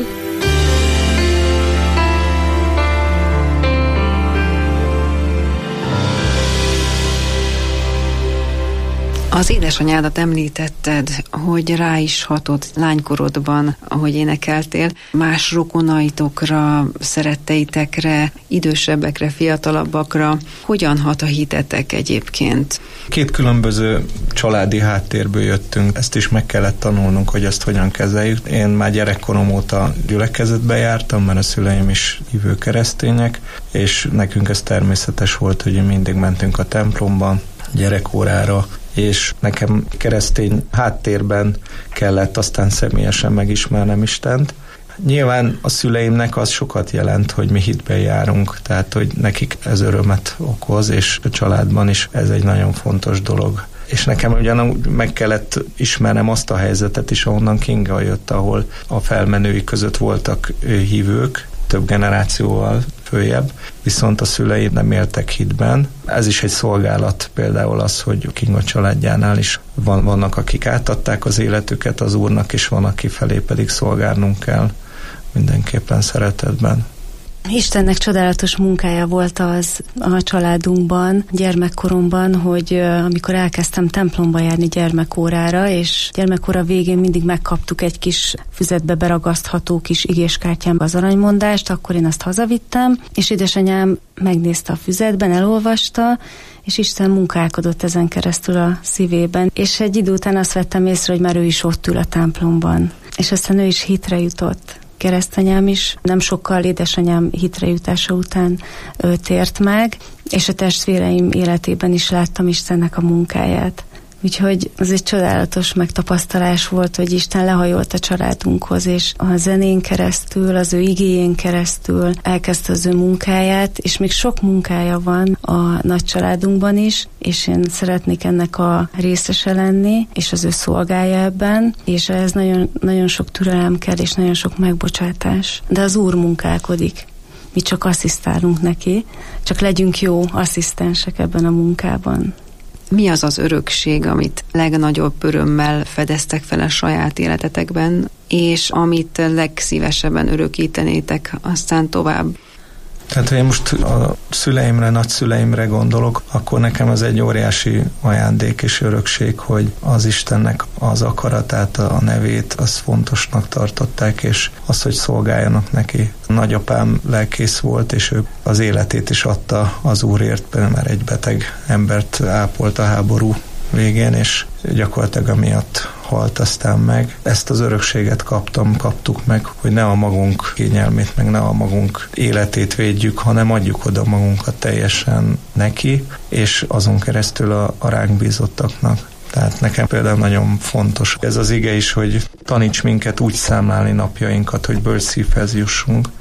Speaker 10: Az édesanyádat említetted, hogy rá is hatott lánykorodban, ahogy énekeltél, más rokonaitokra, szeretteitekre, idősebbekre, fiatalabbakra. Hogyan hat a hitetek egyébként?
Speaker 7: Két különböző családi háttérből jöttünk, ezt is meg kellett tanulnunk, hogy ezt hogyan kezeljük. Én már gyerekkorom óta gyülekezetbe jártam, mert a szüleim is hívő keresztények, és nekünk ez természetes volt, hogy mindig mentünk a templomba, gyerekórára, és nekem keresztény háttérben kellett aztán személyesen megismernem Istent. Nyilván a szüleimnek az sokat jelent, hogy mi hitben járunk, tehát hogy nekik ez örömet okoz, és a családban is ez egy nagyon fontos dolog. És nekem ugyanúgy meg kellett ismernem azt a helyzetet is, ahonnan Kinga jött, ahol a felmenői között voltak hívők, több generációval följebb, viszont a szüleim nem éltek hitben. Ez is egy szolgálat, például az, hogy Kinga családjánál is van, vannak, akik átadták az életüket az Úrnak, és van, aki felé pedig szolgálnunk kell mindenképpen szeretetben.
Speaker 11: Istennek csodálatos munkája volt az a családunkban, gyermekkoromban, hogy amikor elkezdtem templomba járni gyermekórára, és gyermekóra végén mindig megkaptuk egy kis füzetbe beragasztható kis igéskártyán az aranymondást, akkor én azt hazavittem, és édesanyám megnézte a füzetben, elolvasta, és Isten munkálkodott ezen keresztül a szívében. És egy idő után azt vettem észre, hogy már ő is ott ül a templomban. És aztán ő is hitre jutott. Keresztanyám is, nem sokkal édesanyám hitrejutása után ő tért meg, és a testvéreim életében is láttam Istennek a munkáját. Úgyhogy az egy csodálatos megtapasztalás volt, hogy Isten lehajolt a családunkhoz, és a zenén keresztül, az ő igéjén keresztül elkezdte az ő munkáját, és még sok munkája van a nagy családunkban is, és én szeretnék ennek a részese lenni, és az ő szolgálja ebben, és ez nagyon, nagyon sok türelem kell, és nagyon sok megbocsátás. De az Úr munkálkodik. Mi csak asszisztálunk neki, csak legyünk jó asszisztensek ebben a munkában.
Speaker 10: Mi az az örökség, amit legnagyobb örömmel fedeztek fel a saját életetekben, és amit legszívesebben örökítenétek aztán tovább?
Speaker 7: Tehát, ha én most a szüleimre, nagyszüleimre gondolok, akkor nekem ez egy óriási ajándék és örökség, hogy az Istennek az akaratát, a nevét, azt fontosnak tartották, és az, hogy szolgáljanak neki. Nagyapám lelkész volt, és ő az életét is adta az Úrért, mert egy beteg embert ápolt a háború végén, és gyakorlatilag amiatt halt aztán meg. Ezt az örökséget kaptam, kaptuk meg, hogy ne a magunk kényelmét, meg ne a magunk életét védjük, hanem adjuk oda magunkat teljesen neki, és azon keresztül a, a ránk bízottaknak. Tehát nekem például nagyon fontos ez az ige is, hogy taníts minket úgy számlálni napjainkat, hogy bölcs szívhez jussunk,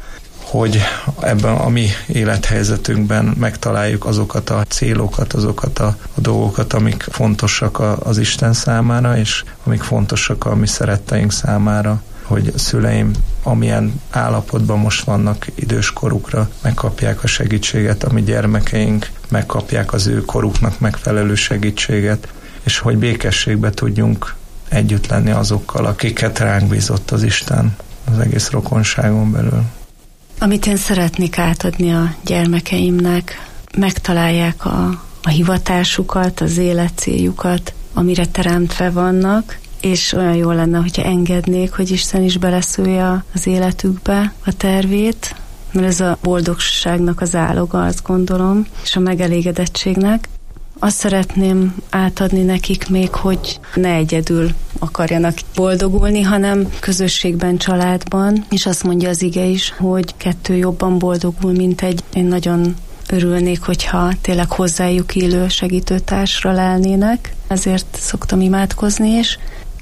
Speaker 7: hogy ebben a mi élethelyzetünkben megtaláljuk azokat a célokat, azokat a, a dolgokat, amik fontosak a, az Isten számára, és amik fontosak a mi szeretteink számára, hogy a szüleim amilyen állapotban most vannak időskorukra, megkapják a segítséget, a mi gyermekeink megkapják az ő koruknak megfelelő segítséget, és hogy békességbe tudjunk együtt lenni azokkal, akiket ránk bízott az Isten az egész rokonságon belül.
Speaker 11: Amit én szeretnék átadni a gyermekeimnek, megtalálják a, a hivatásukat, az életcéljukat, amire teremtve vannak, és olyan jó lenne, hogyha engednék, hogy Isten is beleszülje az életükbe a tervét, mert ez a boldogságnak az áloga, azt gondolom, és a megelégedettségnek. Azt szeretném átadni nekik még, hogy ne egyedül akarjanak boldogulni, hanem közösségben, családban, és azt mondja az ige is, hogy kettő jobban boldogul, mint egy. Én nagyon örülnék, hogyha tényleg hozzájuk illő segítőtársra lelnének, ezért szoktam imádkozni is,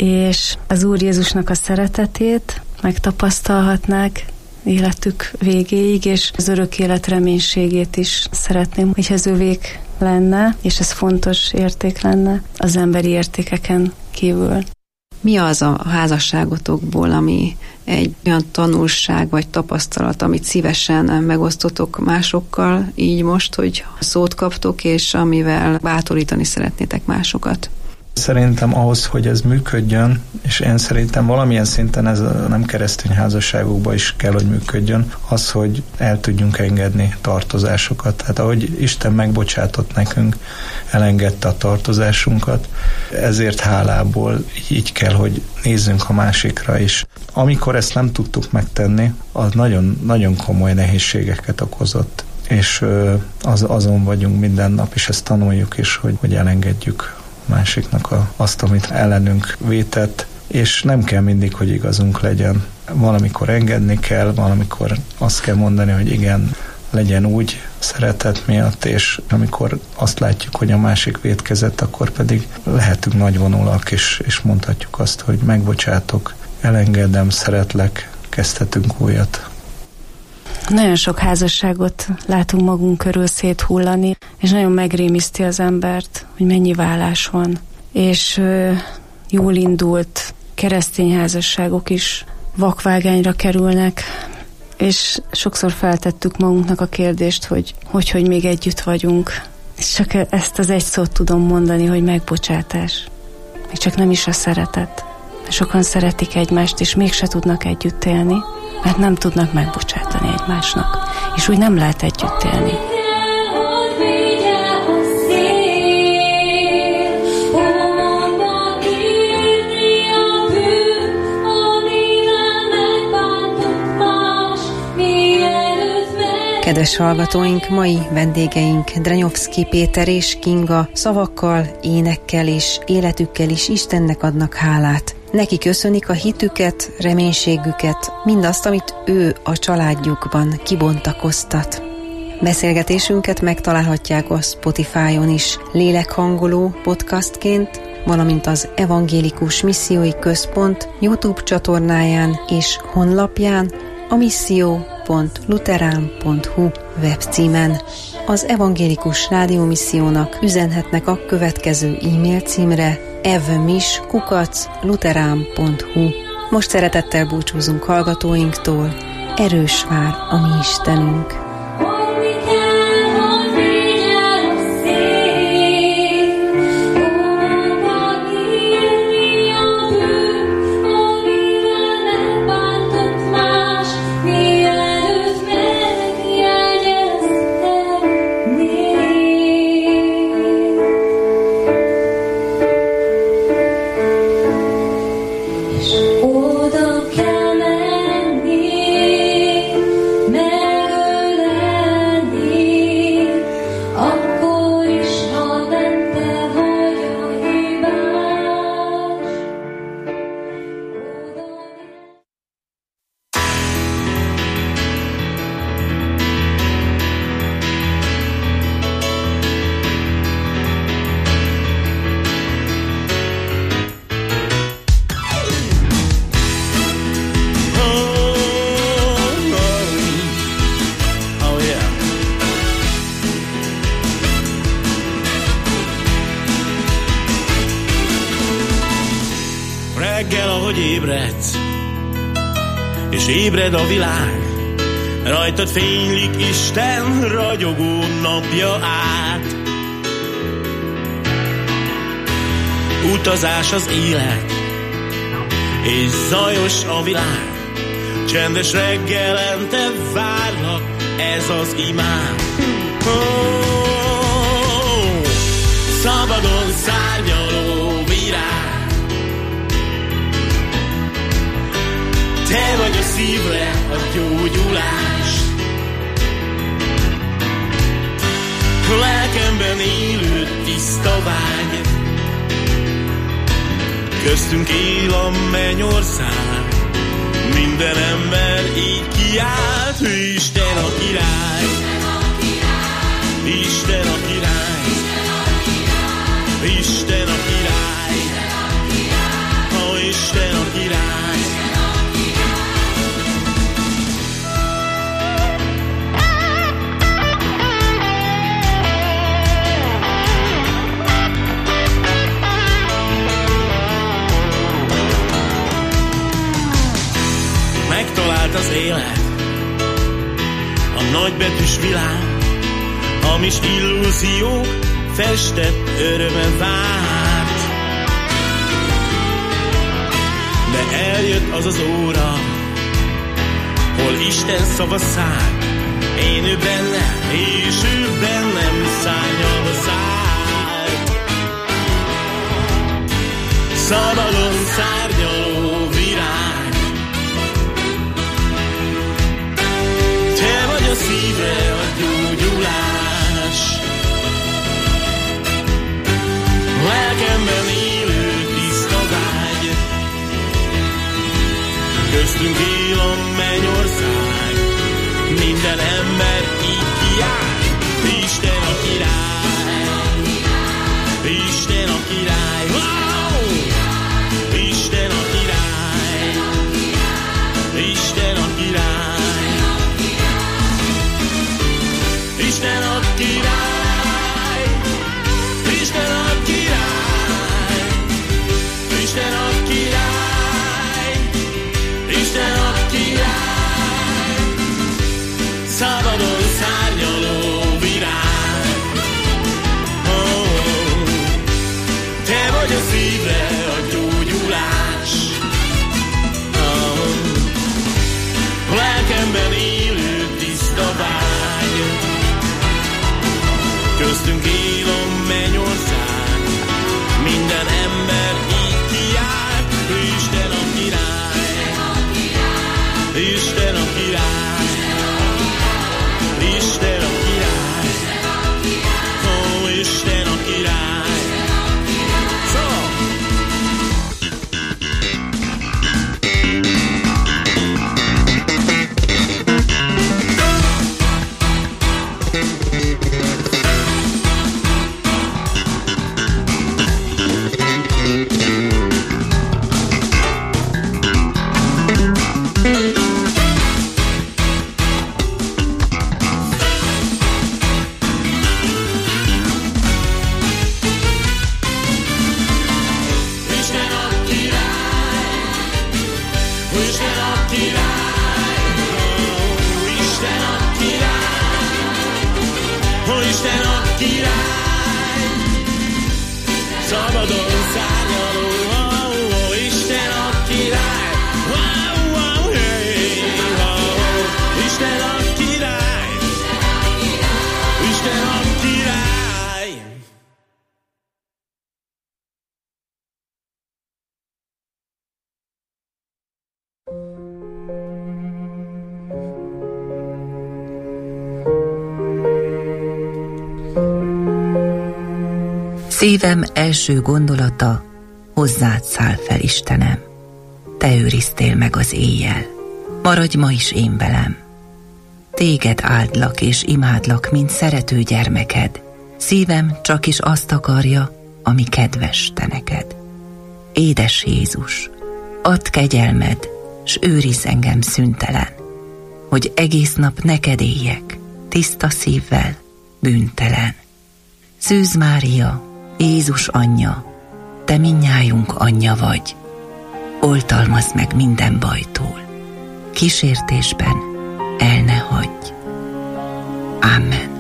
Speaker 11: és az Úr Jézusnak a szeretetét megtapasztalhatnák életük végéig, és az örök élet reménységét is szeretném, hogy az övék lenne, és ez fontos érték lenne az emberi értékeken kívül.
Speaker 10: Mi az a házasságotokból, ami egy olyan tanulság vagy tapasztalat, amit szívesen megosztotok másokkal, így most, hogy szót kaptok, és amivel bátorítani szeretnétek másokat?
Speaker 7: Szerintem ahhoz, hogy ez működjön, és én szerintem valamilyen szinten ez a nem keresztény házasságokban is kell, hogy működjön, az, hogy el tudjunk engedni tartozásokat. Tehát ahogy Isten megbocsátott nekünk, elengedte a tartozásunkat, ezért hálából így kell, hogy nézzünk a másikra is. Amikor ezt nem tudtuk megtenni, az nagyon, nagyon komoly nehézségeket okozott. És az, azon vagyunk minden nap, és ezt tanuljuk is, hogy, hogy elengedjük másiknak a, azt, amit ellenünk vétett, és nem kell mindig, hogy igazunk legyen. Valamikor engedni kell, valamikor azt kell mondani, hogy igen, legyen úgy szeretet miatt, és amikor azt látjuk, hogy a másik vétkezett, akkor pedig lehetünk nagyvonulak, és, és mondhatjuk azt, hogy megbocsátok, elengedem, szeretlek, kezdhetünk újat.
Speaker 11: Nagyon sok házasságot látunk magunk körül széthullani, és nagyon megrémiszti az embert, hogy mennyi válás van. És ö, jól indult keresztény házasságok is vakvágányra kerülnek, és sokszor feltettük magunknak a kérdést, hogy hogy, hogy még együtt vagyunk. És csak ezt az egy szót tudom mondani, hogy megbocsátás. Még csak nem is a szeretet. Sokan szeretik egymást, és mégse tudnak együtt élni, mert nem tudnak megbocsátani egymásnak. És úgy nem lehet együtt élni.
Speaker 8: Kedves hallgatóink, mai vendégeink Drenyovszky Péter és Kinga szavakkal, énekkel és életükkel is Istennek adnak hálát. Neki köszönik a hitüket, reménységüket, mindazt, amit ő a családjukban kibontakoztat. Beszélgetésünket megtalálhatják a Spotify-on is lélekhangoló podcastként, valamint az Evangélikus Missziói Központ YouTube csatornáján és honlapján, a misszió pont luterán pont hu webcímen. Az Evangélikus Rádiómissziónak üzenhetnek a következő e-mail címre evmis kukac luterán pont hu. Most szeretettel búcsúzunk hallgatóinktól. Erős vár a mi Istenünk.
Speaker 9: Oda kell menni, megölni
Speaker 12: reggel, ahogy ébredsz, és ébred a világ, rajtad fénylik Isten ragyogó napja át. Utazás az élet, és zajos a világ, csendes reggelente várlak, ez az imád. Oh, szabadon szárnyaló virág, te vagy a szívre a gyógyulás, lelkemben élő tiszta vágy, köztünk él a mennyország, minden ember így kiált, Isten a király, Isten a király, Isten a király, ó, Isten a király. Megtalált az élet, a nagybetűs világ, hamis illúziók festett öröme várt. De eljött az az óra, hol Isten szava száll, én ő benne, és ő bennem szárnyalva szállt. Szabadon szárnyaló virág, te vagy a szívre a gyógyulás, lelkemben élő tiszta vágy, köztünk él a mennyország, minden ember így kiáll, Isten a király, Isten a király, wow! Isten a király, Isten a király, Isten a király, Isten a király, Isten a király, Isten a király, szabadon szárnyaló virág. Oh, te vagy a szívre a gyógyulás, oh, lelkemben élő tiszta vágy, köztünk él a mennyország, minden ember így kiáll, Isten a király, Isten a király, Isten a király, ó, Isten a király. Szóval!
Speaker 13: Szívem első gondolata, hozzád száll fel, Istenem. Te őriztél meg az éjjel, maradj ma is én velem. Téged áldlak és imádlak, mint szerető gyermeked. Szívem csak is azt akarja, ami kedves te neked. Édes Jézus, add kegyelmed, s őrizz engem szüntelen, hogy egész nap neked éljek, tiszta szívvel, bűntelen. Szűz Mária, Jézus anyja, te mindnyájunk anyja vagy. oltalmazd meg minden bajtól, kísértésben el ne hagyj. Amen.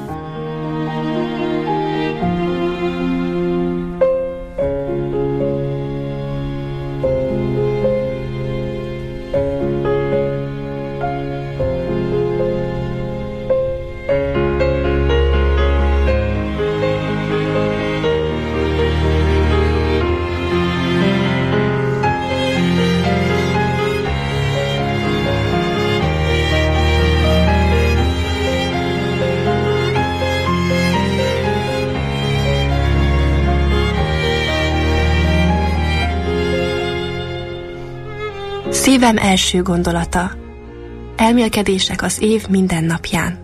Speaker 14: Szívem első gondolata. Elmélkedések az év minden napján.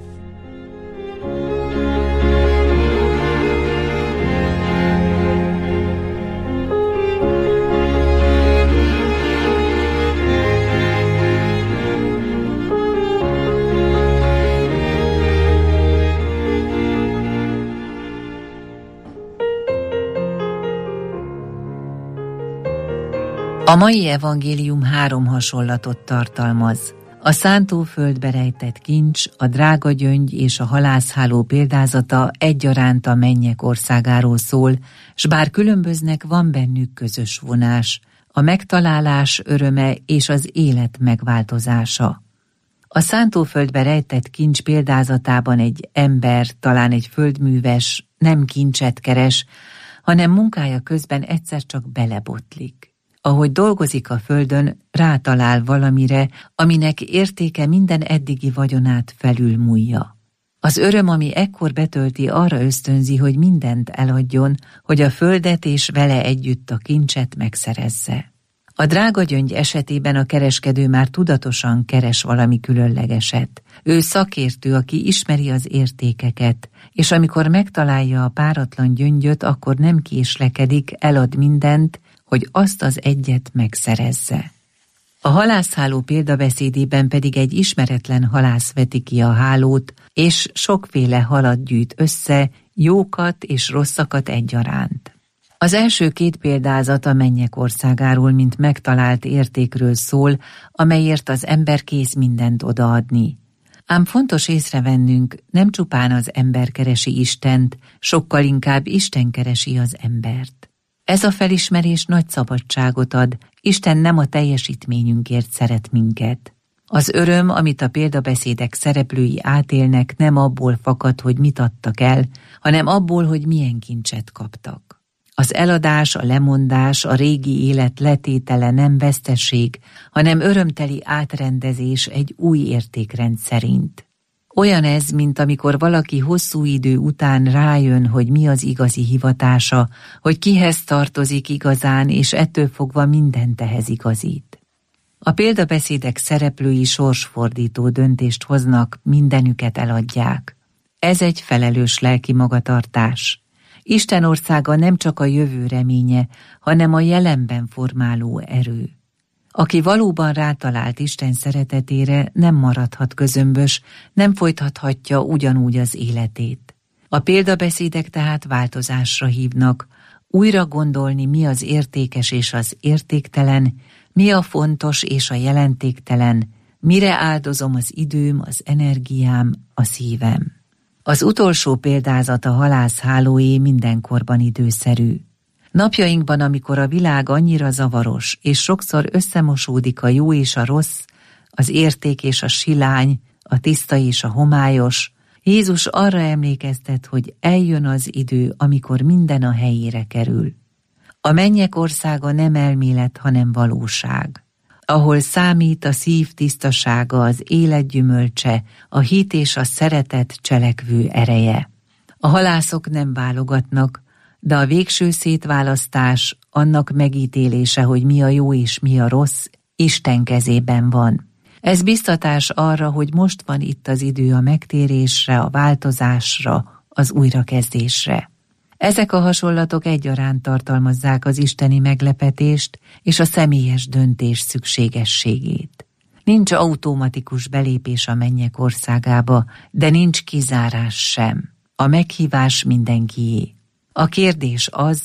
Speaker 13: A mai evangélium három hasonlatot tartalmaz. A szántóföldbe rejtett kincs, a drága gyöngy és a halászháló példázata egyaránt a mennyek országáról szól, s bár különböznek, van bennük közös vonás, a megtalálás öröme és az élet megváltozása. A szántóföldbe rejtett kincs példázatában egy ember, talán egy földműves, nem kincset keres, hanem munkája közben egyszer csak belebotlik. Ahogy dolgozik a földön, rátalál valamire, aminek értéke minden eddigi vagyonát felülmúlja. Az öröm, ami ekkor betölti, arra ösztönzi, hogy mindent eladjon, hogy a földet és vele együtt a kincset megszerezze. A drága gyöngy esetében a kereskedő már tudatosan keres valami különlegeset. Ő szakértő, aki ismeri az értékeket, és amikor megtalálja a páratlan gyöngyöt, akkor nem késlekedik, elad mindent, hogy azt az egyet megszerezze. A halászháló példabeszédében pedig egy ismeretlen halász veti ki a hálót, és sokféle halat gyűjt össze, jókat és rosszakat egyaránt. Az első két példázat a mennyek országáról, mint megtalált értékről szól, amelyért az ember kész mindent odaadni. Ám fontos észrevennünk, nem csupán az ember keresi Istent, sokkal inkább Isten keresi az embert. Ez a felismerés nagy szabadságot ad, Isten nem a teljesítményünkért szeret minket. Az öröm, amit a példabeszédek szereplői átélnek, nem abból fakad, hogy mit adtak el, hanem abból, hogy milyen kincset kaptak. Az eladás, a lemondás, a régi élet letétele nem veszteség, hanem örömteli átrendezés egy új értékrend szerint. Olyan ez, mint amikor valaki hosszú idő után rájön, hogy mi az igazi hivatása, hogy kihez tartozik igazán, és ettől fogva mindent ehhez igazít. A példabeszédek szereplői sorsfordító döntést hoznak, mindenüket eladják. Ez egy felelős lelki magatartás. Isten országa nem csak a jövő reménye, hanem a jelenben formáló erő. Aki valóban rátalált Isten szeretetére, nem maradhat közömbös, nem folytathatja ugyanúgy az életét. A példabeszédek tehát változásra hívnak, újra gondolni, mi az értékes és az értéktelen, mi a fontos és a jelentéktelen, mire áldozom az időm, az energiám, a szívem. Az utolsó példázat, a halászhálóé mindenkorban időszerű. Napjainkban, amikor a világ annyira zavaros, és sokszor összemosódik a jó és a rossz, az érték és a silány, a tiszta és a homályos, Jézus arra emlékeztet, hogy eljön az idő, amikor minden a helyére kerül. A mennyek országa nem elmélet, hanem valóság, ahol számít a szív tisztasága, az élet gyümölcse, a hit és a szeretet cselekvő ereje. A halászok nem válogatnak, de a végső szétválasztás, annak megítélése, hogy mi a jó és mi a rossz, Isten kezében van. Ez biztatás arra, hogy most van itt az idő a megtérésre, a változásra, az újrakezdésre. Ezek a hasonlatok egyaránt tartalmazzák az isteni meglepetést és a személyes döntés szükségességét. Nincs automatikus belépés a mennyek országába, de nincs kizárás sem. A meghívás mindenkié. A kérdés az,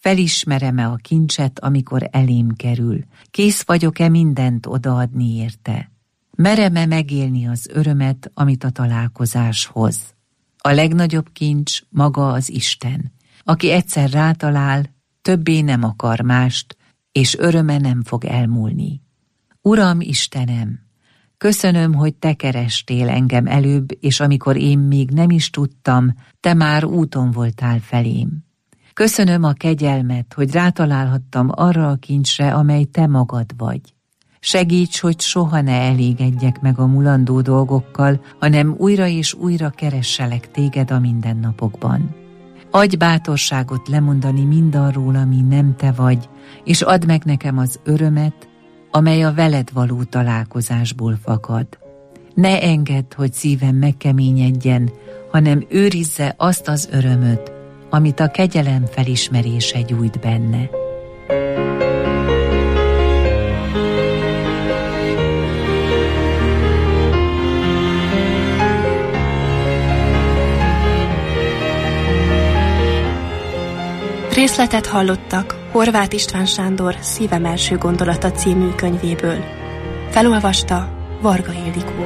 Speaker 13: Felismerem-e a kincset, amikor elém kerül? Kész vagyok-e mindent odaadni érte? Merem-e megélni az örömet, amit a találkozás hoz? A legnagyobb kincs maga az Isten, aki egyszer rátalál, többé nem akar mást, és öröme nem fog elmúlni. Uram Istenem, köszönöm, hogy te kerestél engem előbb, és amikor én még nem is tudtam, te már úton voltál felém. Köszönöm a kegyelmet, hogy rátalálhattam arra a kincsre, amely te magad vagy. Segíts, hogy soha ne elégedjek meg a mulandó dolgokkal, hanem újra és újra keresselek téged a mindennapokban. Adj bátorságot lemondani mindarról, ami nem te vagy, és add meg nekem az örömet, amely a veled való találkozásból fakad. Ne engedd, hogy szívem megkeményedjen, hanem őrizze azt az örömöt, amit a kegyelem felismerése gyújt benne.
Speaker 14: Részletet hallottak Horváth István Sándor Szívem első gondolata című könyvéből. Felolvasta Varga Ildikó.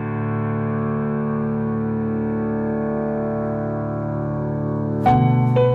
Speaker 5: Thank you.